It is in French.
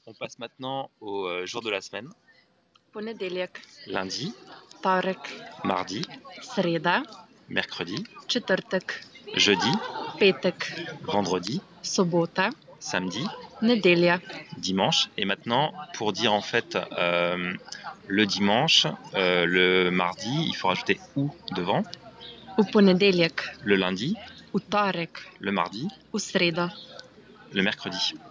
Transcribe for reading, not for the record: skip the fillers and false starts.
On passe maintenant au jour de la semaine. Ponedeljak, Lundi, torek, mardi, sreda, mercredi, četrtek, jeudi, petek, vendredi, sobota, samedi, nedelja. dimanche. Et maintenant, pour dire en fait le dimanche, le mardi, il faut rajouter ou devant. V ponedeljak, Le lundi, v torek, le mardi, v sredo, le mercredi.